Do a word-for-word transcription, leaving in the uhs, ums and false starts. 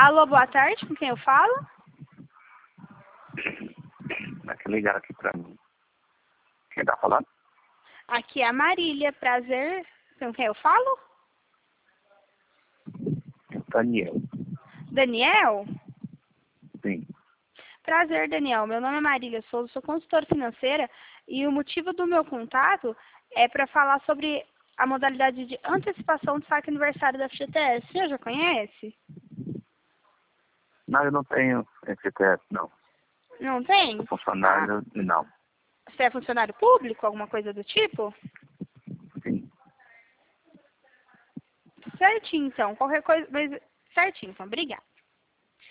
Alô, boa tarde, com quem eu falo? Mas que ligaram aqui pra mim. Quem tá falando? Aqui é a Marília, prazer. Com quem eu falo? Daniel. Daniel? Sim. Prazer, Daniel. Meu nome é Marília Souza, sou consultora financeira e o motivo do meu contato é para falar sobre a modalidade de antecipação do saque aniversário da F G T S. Você já conhece? Não, eu não tenho F T S, não. Não tem? Sou funcionário, Ah, não. você é funcionário público, alguma coisa do tipo? Sim. Certinho, então. Qualquer coisa, mas certinho, então. Obrigada.